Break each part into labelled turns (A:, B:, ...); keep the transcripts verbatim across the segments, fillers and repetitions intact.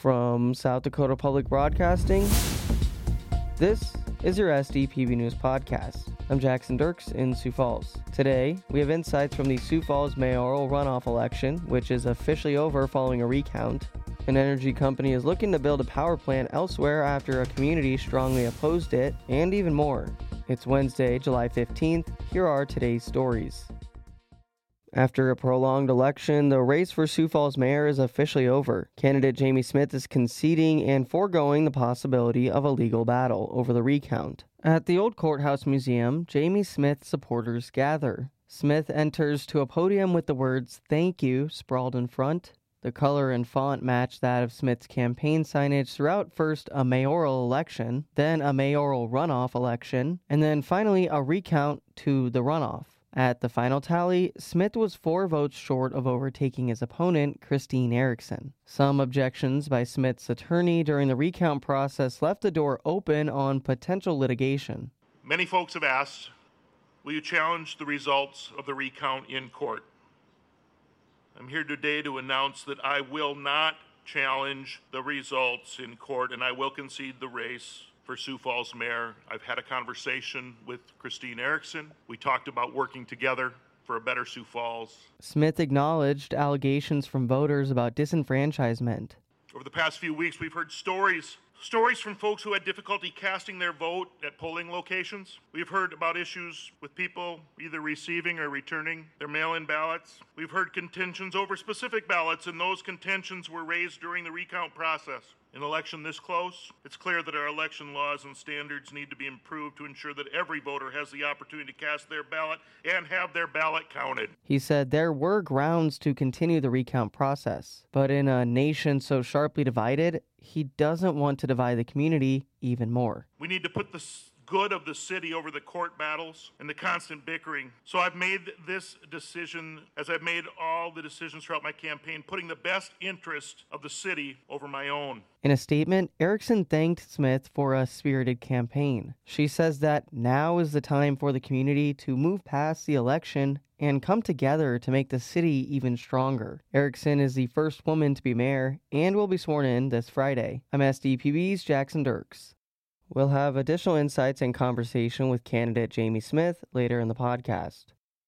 A: From South Dakota Public Broadcasting, this is your S D P B News Podcast. I'm Jackson Dirks in Sioux Falls. Today, we have insights from the Sioux Falls mayoral runoff election, which is officially over following a recount. An energy company is looking to build a power plant elsewhere after a community strongly opposed it, and even more. It's Wednesday, July fifteenth. Here are today's stories. After a prolonged election, the race for Sioux Falls mayor is officially over. Candidate Jamie Smith is conceding and foregoing the possibility of a legal battle over the recount. At the Old Courthouse Museum, Jamie Smith supporters gather. Smith enters to a podium with the words "Thank you" sprawled in front. The color and font match that of Smith's campaign signage throughout first a mayoral election, then a mayoral runoff election, and then finally a recount to the runoff. At the final tally, Smith was four votes short of overtaking his opponent, Christine Erickson. Some objections by Smith's attorney during the recount process left the door open on potential litigation.
B: Many folks have asked, will you challenge the results of the recount in court? I'm here today to announce that I will not challenge the results in court, and I will concede the race for Sioux Falls mayor. I've had a conversation with Christine Erickson. We talked about working together for a better Sioux Falls.
A: Smith acknowledged allegations from voters about disenfranchisement.
B: Over the past few weeks, we've heard stories Stories from folks who had difficulty casting their vote at polling locations. We've heard about issues with people either receiving or returning their mail-in ballots. We've heard contentions over specific ballots, and those contentions were raised during the recount process. In an election this close, it's clear that our election laws and standards need to be improved to ensure that every voter has the opportunity to cast their ballot and have their ballot counted.
A: He said there were grounds to continue the recount process, but in a nation so sharply divided, he doesn't want to divide the community even more.
B: We need to put the good of the city over the court battles and the constant bickering. So I've made this decision, as I've made all the decisions throughout my campaign, putting the best interest of the city over my own.
A: In a statement, Erickson thanked Smith for a spirited campaign. She says that now is the time for the community to move past the election and come together to make the city even stronger. Erickson is the first woman to be mayor and will be sworn in this Friday. I'm S D P B's Jackson Dirks. We'll have additional insights and conversation with candidate Jamie Smith later in the podcast.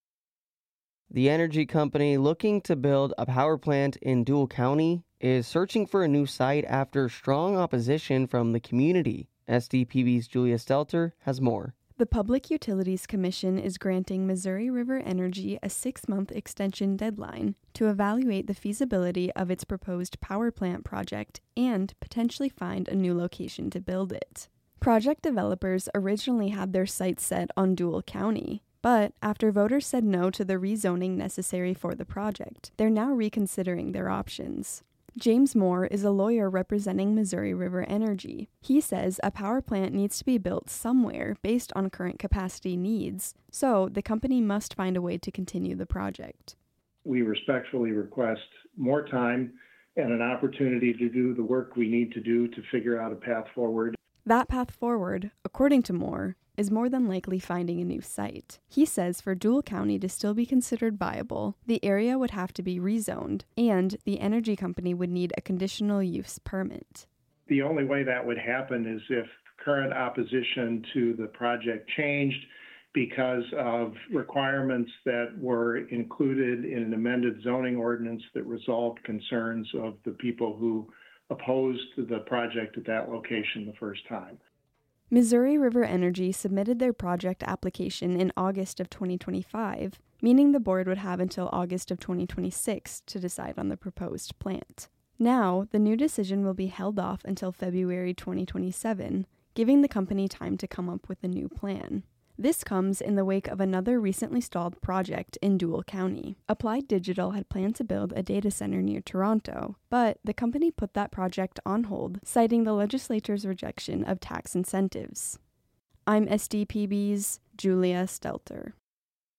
A: The energy company looking to build a power plant in Dual County is searching for a new site after strong opposition from the community. S D P B's Julia Stelter has more.
C: The Public Utilities Commission is granting Missouri River Energy a six-month extension deadline to evaluate the feasibility of its proposed power plant project and potentially find a new location to build it. Project developers originally had their sights set on Dual County, but after voters said no to the rezoning necessary for the project, they're now reconsidering their options. James Moore is a lawyer representing Missouri River Energy. He says a power plant needs to be built somewhere based on current capacity needs, so the company must find a way to continue the project.
D: We respectfully request more time and an opportunity to do the work we need to do to figure out a path forward.
C: That path forward, according to Moore, is more than likely finding a new site. He says for Dual County to still be considered viable, the area would have to be rezoned, and the energy company would need a conditional use permit.
D: The only way that would happen is if current opposition to the project changed because of requirements that were included in an amended zoning ordinance that resolved concerns of the people who opposed the project at that location the first time.
C: Missouri River Energy submitted their project application in August of twenty twenty-five, meaning the board would have until August of twenty twenty-six to decide on the proposed plant. Now, the new decision will be held off until February twenty twenty-seven, giving the company time to come up with a new plan. This comes in the wake of another recently stalled project in Dual County. Applied Digital had planned to build a data center near Toronto, but the company put that project on hold, citing the legislature's rejection of tax incentives. I'm S D P B's Julia Stelter.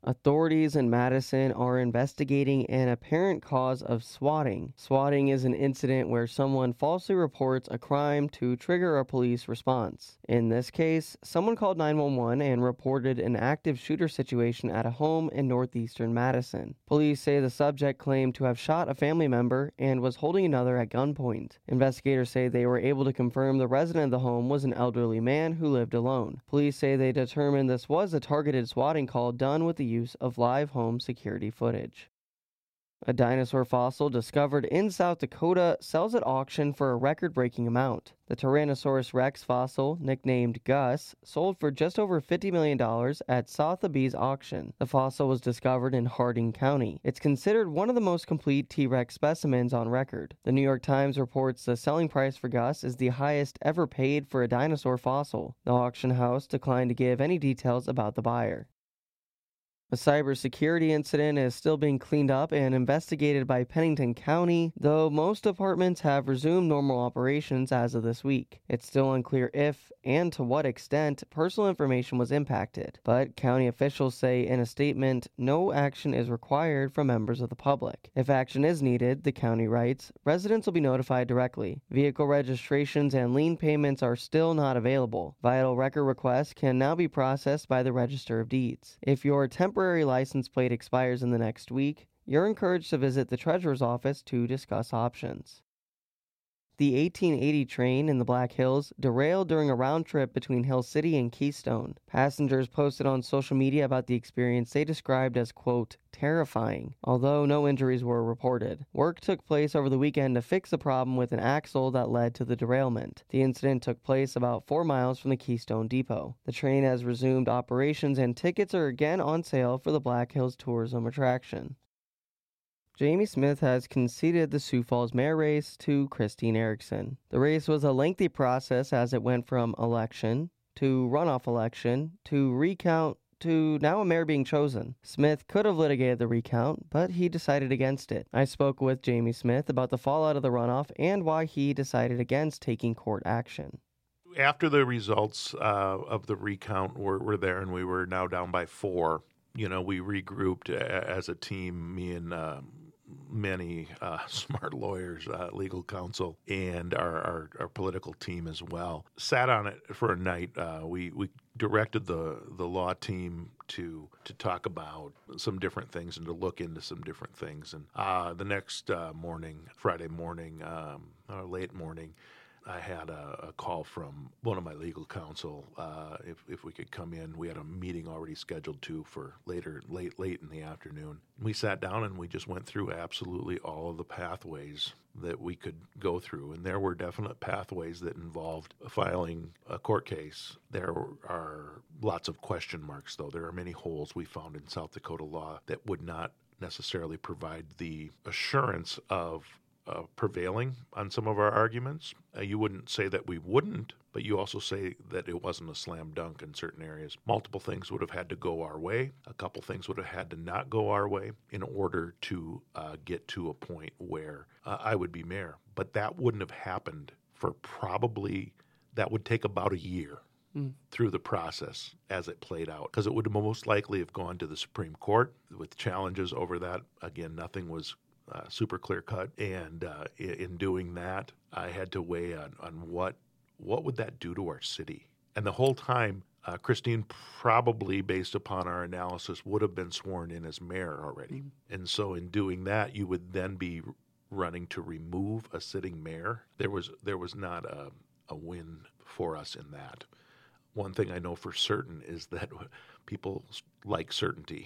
A: Authorities in Madison are investigating an apparent cause of swatting. Swatting is an incident where someone falsely reports a crime to trigger a police response. In this case, someone called nine one one and reported an active shooter situation at a home in northeastern Madison. Police say the subject claimed to have shot a family member and was holding another at gunpoint. Investigators say they were able to confirm the resident of the home was an elderly man who lived alone. Police say they determined this was a targeted swatting call done with the use of live home security footage. A dinosaur fossil discovered in South Dakota sells at auction for a record-breaking amount. The Tyrannosaurus rex fossil, nicknamed Gus, sold for just over fifty million dollars at Sotheby's auction. The fossil was discovered in Harding County. It's considered one of the most complete T-Rex specimens on record. The New York Times reports the selling price for Gus is the highest ever paid for a dinosaur fossil. The auction house declined to give any details about the buyer. A cybersecurity incident is still being cleaned up and investigated by Pennington County, though most departments have resumed normal operations as of this week. It's still unclear if and to what extent personal information was impacted, but county officials say in a statement no action is required from members of the public. If action is needed, the county writes, residents will be notified directly. Vehicle registrations and lien payments are still not available. Vital record requests can now be processed by the Register of Deeds. If your temporary license plate expires in the next week, you're encouraged to visit the Treasurer's office to discuss options. The eighteen eighty train in the Black Hills derailed during a round trip between Hill City and Keystone. Passengers posted on social media about the experience they described as, quote, terrifying, although no injuries were reported. Work took place over the weekend to fix the problem with an axle that led to the derailment. The incident took place about four miles from the Keystone Depot. The train has resumed operations and tickets are again on sale for the Black Hills tourism attraction. Jamie Smith has conceded the Sioux Falls mayor race to Christine Erickson. The race was a lengthy process as it went from election to runoff election to recount to now a mayor being chosen. Smith could have litigated the recount, but he decided against it. I spoke with Jamie Smith about the fallout of the runoff and why he decided against taking court action.
E: After the results uh, of the recount were, were there and we were now down by four, you know, we regrouped as a team, me and um, many uh, smart lawyers, uh, legal counsel, and our, our, our political team as well. Sat on it for a night. Uh, we we directed the, the law team to to talk about some different things and to look into some different things. And uh, the next uh, morning, Friday morning, um, or late morning, I had a, a call from one of my legal counsel uh, if if we could come in. We had a meeting already scheduled too for later, late, late in the afternoon. We sat down and we just went through absolutely all of the pathways that we could go through, and there were definite pathways that involved filing a court case. There are lots of question marks, though. There are many holes we found in South Dakota law that would not necessarily provide the assurance of Uh, prevailing on some of our arguments. Uh, you wouldn't say that we wouldn't, but you also say that it wasn't a slam dunk in certain areas. Multiple things would have had to go our way. A couple things would have had to not go our way in order to uh, get to a point where uh, I would be mayor. But that wouldn't have happened for probably, that would take about a year. Mm. Through the process as it played out, because it would most likely have gone to the Supreme Court with challenges over that. Again, nothing was Uh, super clear cut, and uh, in doing that, I had to weigh on, on what what would that do to our city. And the whole time, uh, Christine probably, based upon our analysis, would have been sworn in as mayor already. Mm-hmm. And so, in doing that, you would then be running to remove a sitting mayor. There was there was not a, a win for us in that. One thing I know for certain is that people like certainty,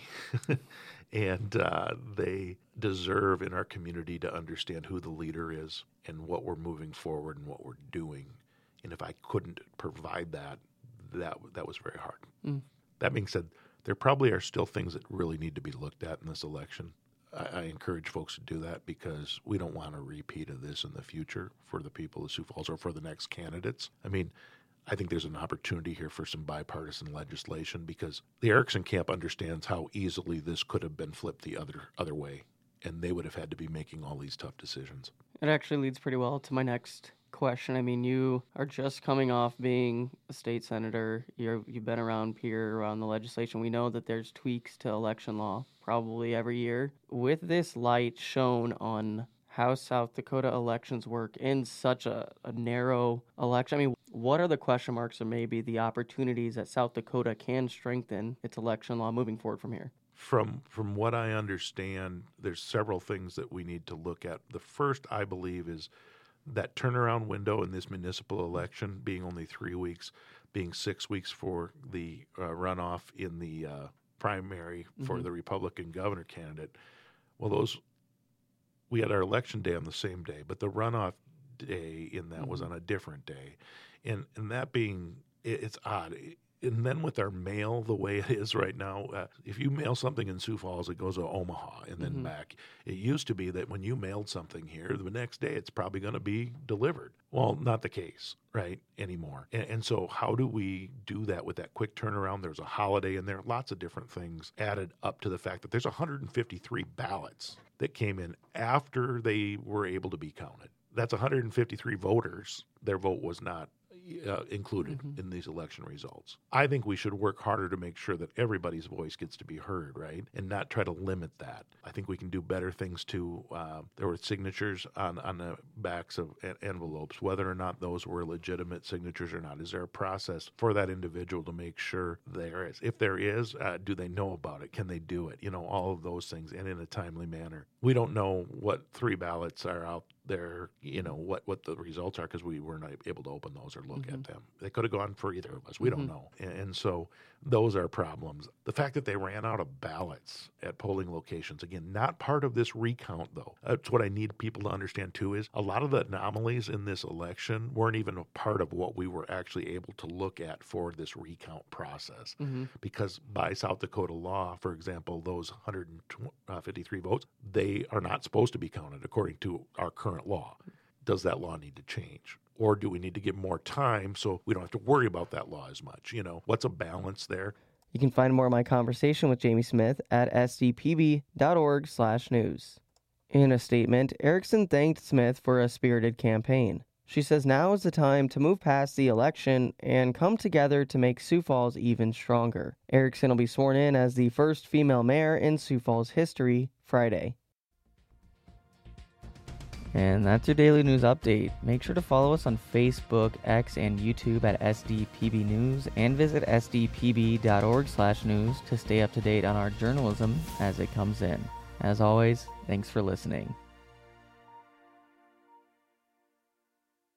E: and uh, they deserve in our community to understand who the leader is and what we're moving forward and what we're doing. And if I couldn't provide that, that that was very hard. Mm. That being said, there probably are still things that really need to be looked at in this election. I, I encourage folks to do that because we don't want a repeat of this in the future for the people of Sioux Falls or for the next candidates. I mean, I think there's an opportunity here for some bipartisan legislation because the Erickson camp understands how easily this could have been flipped the other other way, and they would have had to be making all these tough decisions.
A: It actually leads pretty well to my next question. I mean, you are just coming off being a state senator. You're, you've been around here, around the legislation. We know that there's tweaks to election law probably every year. With this light shown on how South Dakota elections work in such a, a narrow election, I mean, what are the question marks or maybe the opportunities that South Dakota can strengthen its election law moving forward from here?
E: From from what I understand, there's several things that we need to look at. The first, I believe, is that turnaround window in this municipal election being only three weeks, being six weeks for the uh, runoff in the uh, primary for mm-hmm. the Republican governor candidate. Well, those we had our election day on the same day, but the runoff day in that mm-hmm. was on a different day, and and that being it, it's odd. And then with our mail the way it is right now, uh, if you mail something in Sioux Falls, it goes to Omaha and then mm-hmm. back. It used to be that when you mailed something here, the next day it's probably going to be delivered. Well, not the case, right, anymore. And, and so how do we do that with that quick turnaround? There's a holiday in there, lots of different things added up to the fact that there's one hundred fifty-three ballots that came in after they were able to be counted. That's one hundred fifty-three voters. Their vote was not Uh, included mm-hmm. in these election results. I think we should work harder to make sure that everybody's voice gets to be heard, right? And not try to limit that. I think we can do better things too. Uh, there were signatures on, on the backs of en- envelopes, whether or not those were legitimate signatures or not. Is there a process for that individual to make sure there is? If there is, uh, do they know about it? Can they do it? You know, all of those things, and in a timely manner. We don't know what three ballots are out there, you know, what, what the results are because we were not able to open those or look mm-hmm. at them. They could have gone for either of us. We mm-hmm. don't know. And, and so those are problems. The fact that they ran out of ballots at polling locations, again, not part of this recount, though. That's what I need people to understand, too, is a lot of the anomalies in this election weren't even a part of what we were actually able to look at for this recount process. Mm-hmm. Because by South Dakota law, for example, those one hundred fifty-three votes, they are not supposed to be counted according to our current law. Does that law need to change? Or do we need to give more time so we don't have to worry about that law as much? You know, what's a balance there?
A: You can find more of my conversation with Jamie Smith at s d p b dot org slash news. In a statement, Erickson thanked Smith for a spirited campaign. She says now is the time to move past the election and come together to make Sioux Falls even stronger. Erickson will be sworn in as the first female mayor in Sioux Falls history Friday. And that's your daily news update. Make sure to follow us on Facebook, X, and YouTube at S D P B News and visit s d p b dot org slash news to stay up to date on our journalism as it comes in. As always, thanks for listening.